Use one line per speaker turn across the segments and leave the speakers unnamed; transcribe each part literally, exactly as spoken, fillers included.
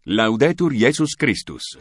Laudetur Jesus Christus.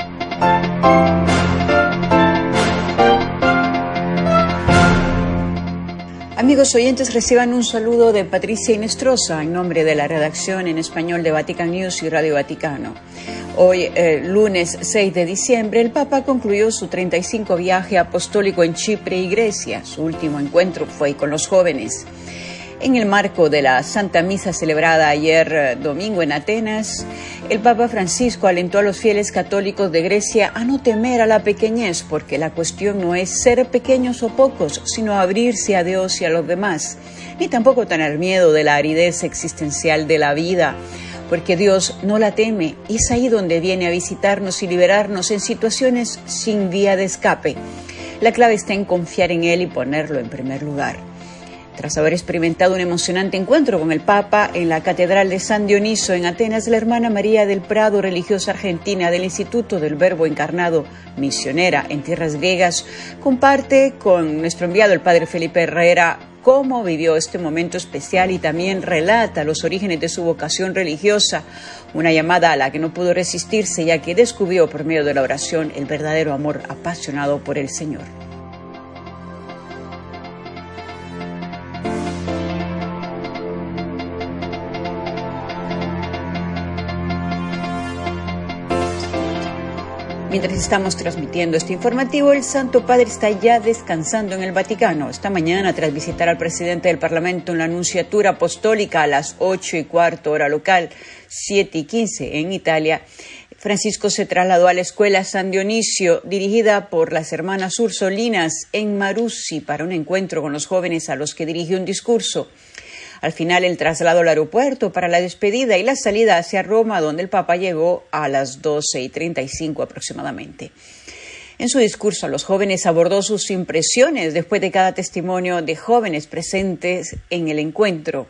Amigos oyentes, reciban un saludo de Patricia Inestrosa en nombre de la redacción en español de Vatican News y Radio Vaticano. Hoy, eh, lunes seis de diciembre, el Papa concluyó su treinta y cinco viaje apostólico en Chipre y Grecia. Su último encuentro fue con los jóvenes. En el marco de la Santa Misa celebrada ayer eh, domingo en Atenas, el Papa Francisco alentó a los fieles católicos de Grecia a no temer a la pequeñez, porque la cuestión no es ser pequeños o pocos, sino abrirse a Dios y a los demás, ni tampoco tener miedo de la aridez existencial de la vida, porque Dios no la teme, y es ahí donde viene a visitarnos y liberarnos en situaciones sin vía de escape. La clave está en confiar en Él y ponerlo en primer lugar. Tras haber experimentado un emocionante encuentro con el Papa en la Catedral de San Dioniso en Atenas, la hermana María del Prado, religiosa argentina del Instituto del Verbo Encarnado, misionera en tierras griegas, comparte con nuestro enviado, el padre Felipe Herrera, cómo vivió este momento especial y también relata los orígenes de su vocación religiosa, una llamada a la que no pudo resistirse, ya que descubrió por medio de la oración el verdadero amor apasionado por el Señor. Mientras estamos transmitiendo este informativo, el Santo Padre está ya descansando en el Vaticano. Esta mañana, tras visitar al presidente del Parlamento en la Nunciatura Apostólica a las ocho y cuarto hora local, siete y quince en Italia, Francisco se trasladó a la Escuela San Dionisio, dirigida por las hermanas Ursolinas en Marussi, para un encuentro con los jóvenes a los que dirigió un discurso. Al final, el traslado al aeropuerto para la despedida y la salida hacia Roma, donde el Papa llegó a las doce y treinta y cinco aproximadamente. En su discurso a los jóvenes abordó sus impresiones después de cada testimonio de jóvenes presentes en el encuentro.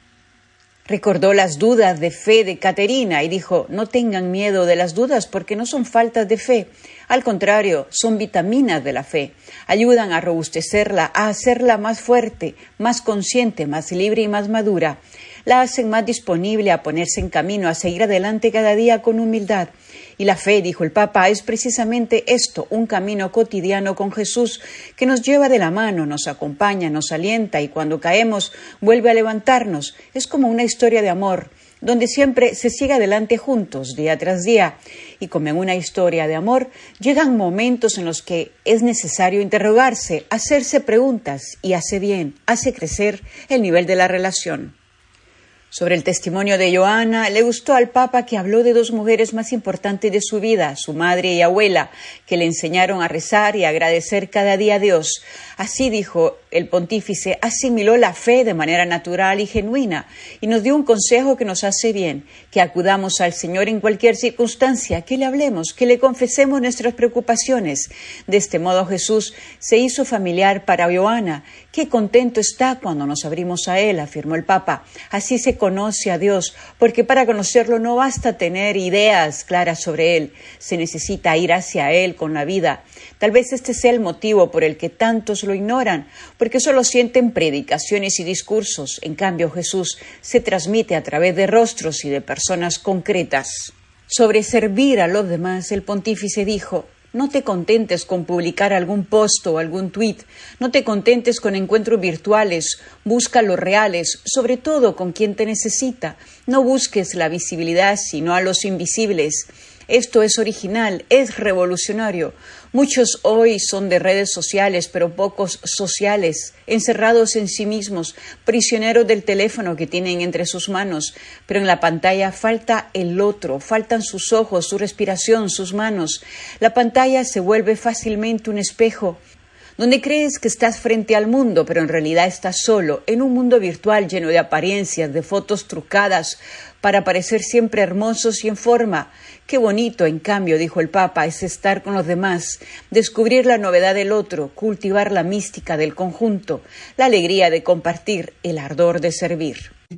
Recordó las dudas de fe de Caterina y dijo: no tengan miedo de las dudas porque no son faltas de fe. Al contrario, son vitaminas de la fe. Ayudan a robustecerla, a hacerla más fuerte, más consciente, más libre y más madura. La hacen más disponible a ponerse en camino, a seguir adelante cada día con humildad. Y la fe, dijo el Papa, es precisamente esto, un camino cotidiano con Jesús que nos lleva de la mano, nos acompaña, nos alienta y cuando caemos vuelve a levantarnos. Es como una historia de amor, donde siempre se sigue adelante juntos, día tras día. Y como en una historia de amor, llegan momentos en los que es necesario interrogarse, hacerse preguntas, y hace bien, hace crecer el nivel de la relación. Sobre el testimonio de Joana, le gustó al Papa que habló de dos mujeres más importantes de su vida, su madre y abuela, que le enseñaron a rezar y a agradecer cada día a Dios. Así, dijo el pontífice, asimiló la fe de manera natural y genuina y nos dio un consejo que nos hace bien, que acudamos al Señor en cualquier circunstancia, que le hablemos, que le confesemos nuestras preocupaciones. De este modo Jesús se hizo familiar para Joana. Qué contento está cuando nos abrimos a Él, afirmó el Papa. Así se conoce a Dios, porque para conocerlo no basta tener ideas claras sobre Él, se necesita ir hacia Él con la vida. Tal vez este sea el motivo por el que tantos lo ignoran, porque solo sienten predicaciones y discursos. En cambio, Jesús se transmite a través de rostros y de personas concretas. Sobre servir a los demás, el pontífice dijo: no te contentes con publicar algún post o algún tuit, no te contentes con encuentros virtuales, busca los reales, sobre todo con quien te necesita. No busques la visibilidad, sino a los invisibles. Esto es original, es revolucionario. Muchos hoy son de redes sociales, pero pocos sociales, encerrados en sí mismos, prisioneros del teléfono que tienen entre sus manos. Pero en la pantalla falta el otro, faltan sus ojos, su respiración, sus manos. La pantalla se vuelve fácilmente un espejo, donde crees que estás frente al mundo, pero en realidad estás solo, en un mundo virtual lleno de apariencias, de fotos trucadas, para parecer siempre hermosos y en forma. Qué bonito, en cambio, dijo el Papa, es estar con los demás, descubrir la novedad del otro, cultivar la mística del conjunto, la alegría de compartir, el ardor de servir.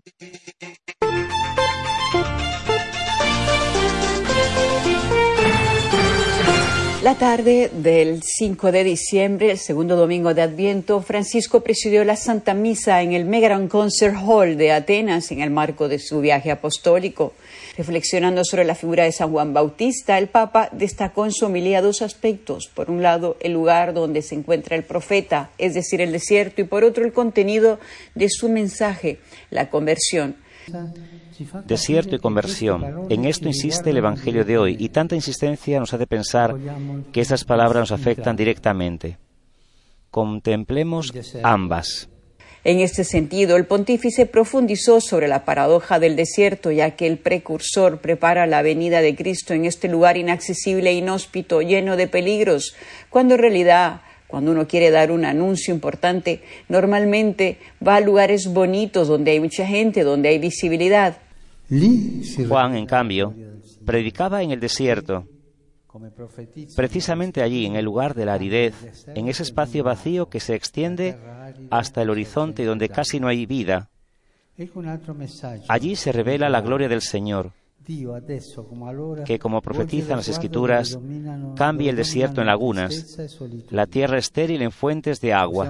La tarde del cinco de diciembre, el segundo domingo de Adviento, Francisco presidió la Santa Misa en el Megaron Concert Hall de Atenas en el marco de su viaje apostólico. Reflexionando sobre la figura de San Juan Bautista, el Papa destacó en su homilía dos aspectos. Por un lado, el lugar donde se encuentra el profeta, es decir, el desierto, y por otro, el contenido de su mensaje, la conversión.
Desierto y conversión. En esto insiste el Evangelio de hoy, y tanta insistencia nos hace pensar que estas palabras nos afectan directamente. Contemplemos ambas.
En este sentido, el pontífice profundizó sobre la paradoja del desierto, ya que el precursor prepara la venida de Cristo en este lugar inaccesible e inhóspito, lleno de peligros, cuando en realidad, cuando uno quiere dar un anuncio importante, normalmente va a lugares bonitos, donde hay mucha gente, donde hay visibilidad.
Juan, en cambio, predicaba en el desierto, precisamente allí, en el lugar de la aridez, en ese espacio vacío que se extiende hasta el horizonte donde casi no hay vida. Allí se revela la gloria del Señor, que, como profetizan las Escrituras, cambia el desierto en lagunas, la tierra estéril en fuentes de agua.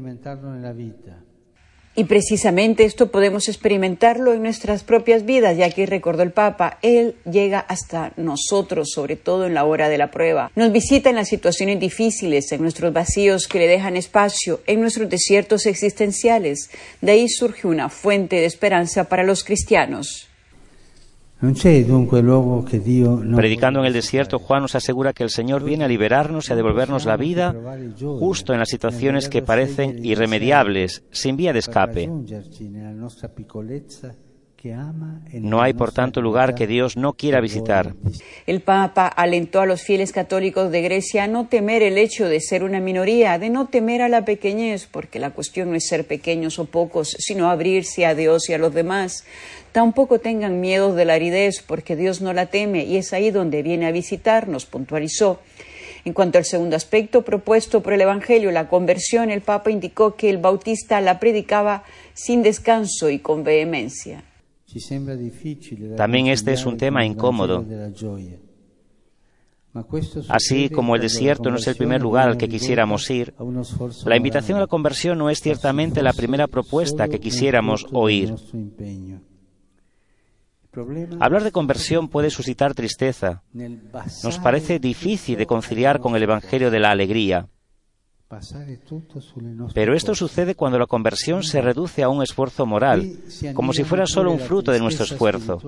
Y precisamente esto podemos experimentarlo en nuestras propias vidas, ya que, recordó el Papa, Él llega hasta nosotros, sobre todo en la hora de la prueba. Nos visita en las situaciones difíciles, en nuestros vacíos que le dejan espacio, en nuestros desiertos existenciales. De ahí surge una fuente de esperanza para los cristianos.
Predicando en el desierto, Juan nos asegura que el Señor viene a liberarnos y a devolvernos la vida justo en las situaciones que parecen irremediables, sin vía de escape. No hay, por tanto, lugar que Dios no quiera visitar.
El Papa alentó a los fieles católicos de Grecia a no temer el hecho de ser una minoría, de no temer a la pequeñez, porque la cuestión no es ser pequeños o pocos, sino abrirse a Dios y a los demás. Tampoco tengan miedo de la aridez, porque Dios no la teme, y es ahí donde viene a visitarnos, puntualizó. En cuanto al segundo aspecto propuesto por el Evangelio, la conversión, el Papa indicó que el Bautista la predicaba sin descanso y con vehemencia.
También este es un tema incómodo. Así como el desierto no es el primer lugar al que quisiéramos ir, la invitación a la conversión no es ciertamente la primera propuesta que quisiéramos oír. Hablar de conversión puede suscitar tristeza. Nos parece difícil de conciliar con el Evangelio de la alegría. Pero esto sucede cuando la conversión se reduce a un esfuerzo moral, como si fuera solo un fruto de nuestro esfuerzo.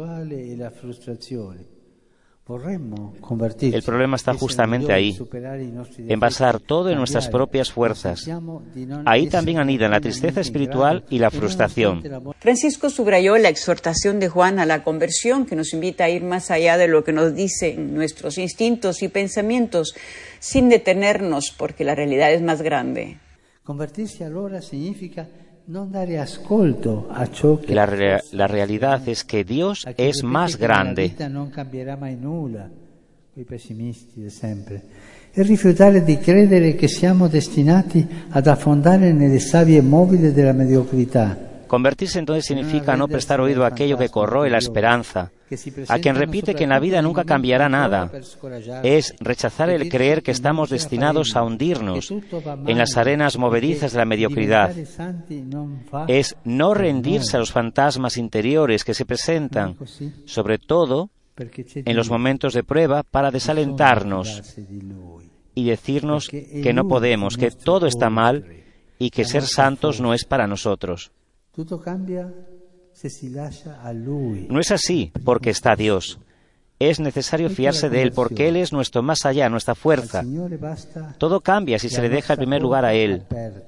El problema está justamente ahí, en basar todo en nuestras propias fuerzas. Ahí también anidan la tristeza espiritual y la frustración.
Francisco subrayó la exhortación de Juan a la conversión, que nos invita a ir más allá de lo que nos dicen nuestros instintos y pensamientos, sin detenernos, porque la realidad es más grande.
Convertirse ahora significa no dare ascolto a ciò che
La, re- la realidad es que Dios es más grande.
non cambierà mai nulla, quei pessimisti di sempre, e rifiutare di credere che siamo destinati ad affondare nelle sabbie mobili della mediocrità.
Convertirse entonces significa no prestar oído a aquello que corroe la esperanza, a quien repite que en la vida nunca cambiará nada. Es rechazar el creer que estamos destinados a hundirnos en las arenas movedizas de la mediocridad. Es no rendirse a los fantasmas interiores que se presentan, sobre todo en los momentos de prueba, para desalentarnos y decirnos que no podemos, que todo está mal y que ser santos no es para nosotros. No es así, porque está Dios. Es necesario fiarse de Él, porque Él es nuestro más allá, nuestra fuerza. Todo cambia si se le deja el primer lugar a Él.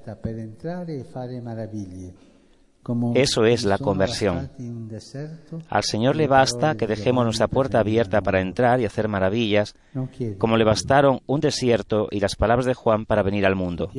Eso es la conversión. Al Señor le basta que dejemos nuestra puerta abierta para entrar y hacer maravillas, como le bastaron un desierto y las palabras de Juan para venir al mundo.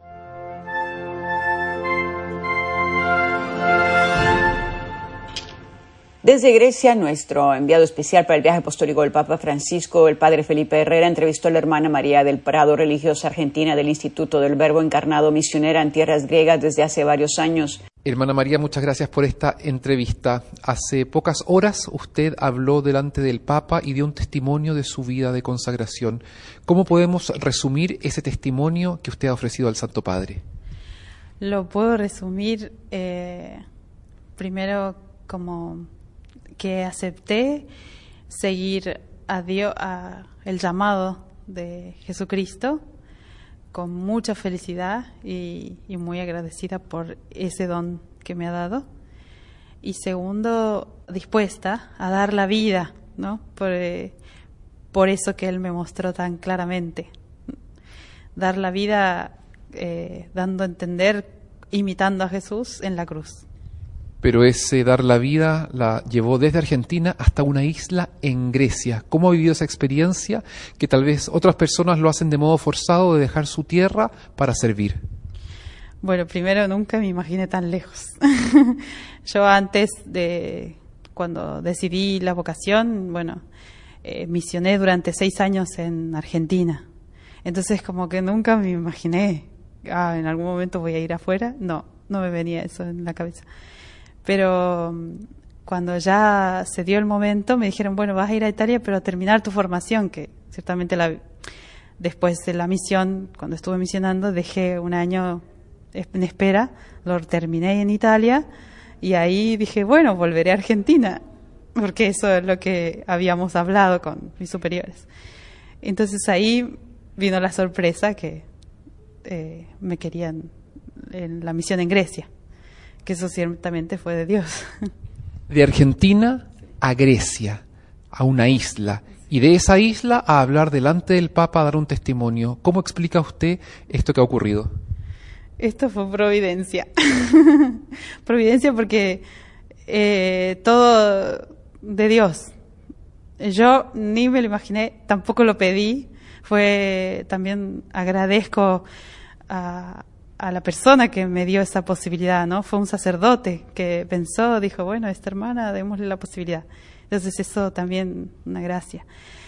Desde Grecia, nuestro enviado especial para el viaje apostólico del Papa Francisco, el padre Felipe Herrera, entrevistó a la hermana María del Prado, religiosa argentina del Instituto del Verbo Encarnado, misionera en tierras griegas desde hace varios años.
Hermana María, muchas gracias por esta entrevista. Hace pocas horas usted habló delante del Papa y dio un testimonio de su vida de consagración. ¿Cómo podemos resumir ese testimonio que usted ha ofrecido al Santo Padre?
Lo puedo resumir eh, primero como que acepté seguir a Dios, a el llamado de Jesucristo con mucha felicidad y, y muy agradecida por ese don que me ha dado. Y segundo, dispuesta a dar la vida, ¿no? Por, eh, por eso que Él me mostró tan claramente. Dar la vida eh, dando a entender, imitando a Jesús en la cruz.
Pero ese dar la vida la llevó desde Argentina hasta una isla en Grecia. ¿Cómo ha vivido esa experiencia que tal vez otras personas lo hacen de modo forzado de dejar su tierra para servir?
Bueno, primero nunca me imaginé tan lejos. Yo antes de, cuando decidí la vocación, bueno, eh, misioné durante seis años en Argentina. Entonces como que nunca me imaginé, ah, en algún momento voy a ir afuera. No, no me venía eso en la cabeza. Pero cuando ya se dio el momento, me dijeron, bueno, vas a ir a Italia, pero a terminar tu formación, que ciertamente la, después de la misión, cuando estuve misionando, dejé un año en espera, lo terminé en Italia, y ahí dije, bueno, volveré a Argentina, porque eso es lo que habíamos hablado con mis superiores. Entonces ahí vino la sorpresa que eh, me querían en la misión en Grecia. Que eso ciertamente fue de Dios.
De Argentina a Grecia, a una isla, y de esa isla a hablar delante del Papa, a dar un testimonio. ¿Cómo explica usted esto que ha ocurrido?
Esto fue providencia. Providencia porque eh, todo de Dios. Yo ni me lo imaginé, tampoco lo pedí. Fue también agradezco a a la persona que me dio esa posibilidad, ¿no? Fue un sacerdote que pensó, dijo, bueno, a esta hermana démosle la posibilidad. Entonces eso también una gracia.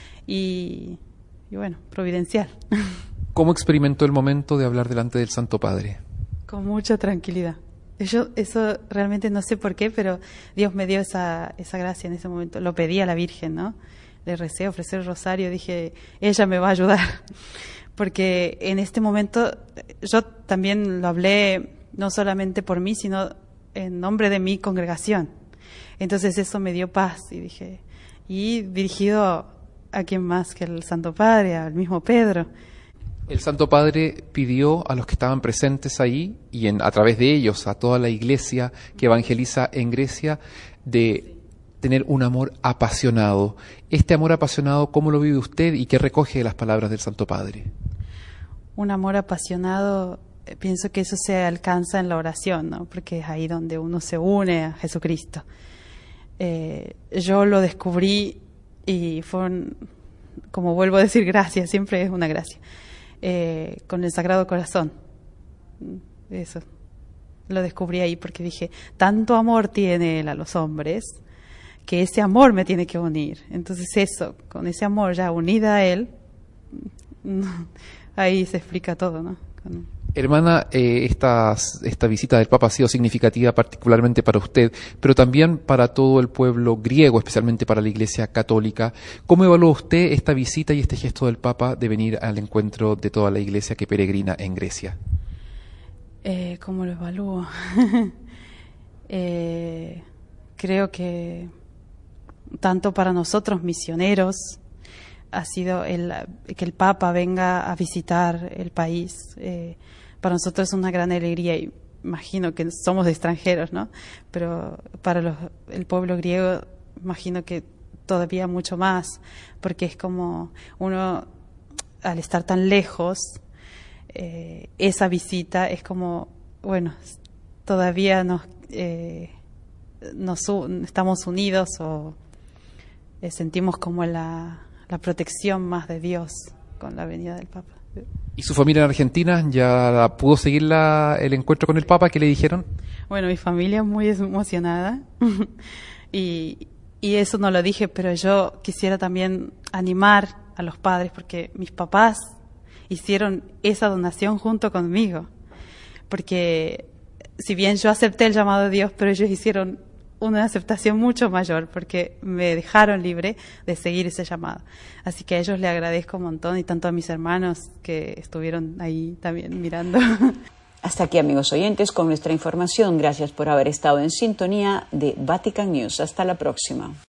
Y, y bueno, providencial.
¿Cómo experimentó el momento de hablar delante del Santo Padre?
Con mucha tranquilidad. Yo eso realmente no sé por qué, pero Dios me dio esa, esa gracia en ese momento. Lo pedí a la Virgen, ¿no? Le recé, ofrecí el rosario, dije, ella me va a ayudar. Porque en este momento yo también lo hablé no solamente por mí, sino en nombre de mi congregación. Entonces eso me dio paz y dije, y dirigido a quién más que el Santo Padre, al mismo Pedro.
El Santo Padre pidió a los que estaban presentes ahí y en, a través de ellos a toda la iglesia que evangeliza en Grecia de tener un amor apasionado. Este amor apasionado, ¿cómo lo vive usted y qué recoge de las palabras del Santo Padre?
Un amor apasionado, eh, pienso que eso se alcanza en la oración, ¿no? Porque es ahí donde uno se une a Jesucristo. Eh, yo lo descubrí y fue, un, como vuelvo a decir, gracia, siempre es una gracia, eh, con el Sagrado Corazón. Eso, lo descubrí ahí porque dije, tanto amor tiene Él a los hombres, que ese amor me tiene que unir. Entonces eso, con ese amor ya unida a Él, ahí se explica todo, ¿no? Con...
Hermana, eh, esta, esta visita del Papa ha sido significativa particularmente para usted, pero también para todo el pueblo griego, especialmente para la Iglesia Católica. ¿Cómo evalúa usted esta visita y este gesto del Papa de venir al encuentro de toda la Iglesia que peregrina en Grecia?
Eh, ¿Cómo lo evalúo? eh, creo que tanto para nosotros misioneros ha sido el, que el Papa venga a visitar el país. Eh, para nosotros es una gran alegría y imagino que somos extranjeros, ¿no? Pero para los, el pueblo griego imagino que todavía mucho más, porque es como uno, al estar tan lejos, eh, esa visita es como, bueno, todavía nos, eh, nos estamos unidos o eh, sentimos como la, la protección más de Dios con la venida del Papa.
¿Y su familia en Argentina ya pudo seguir la, el encuentro con el Papa? ¿Qué le dijeron?
Bueno, mi familia es muy emocionada y, y eso no lo dije, pero yo quisiera también animar a los padres porque mis papás hicieron esa donación junto conmigo, porque si bien yo acepté el llamado de Dios, pero ellos hicieron una aceptación mucho mayor porque me dejaron libre de seguir ese llamado. Así que a ellos les agradezco un montón y tanto a mis hermanos que estuvieron ahí también mirando.
Hasta aquí, amigos oyentes, con nuestra información. Gracias por haber estado en sintonía de Vatican News. Hasta la próxima.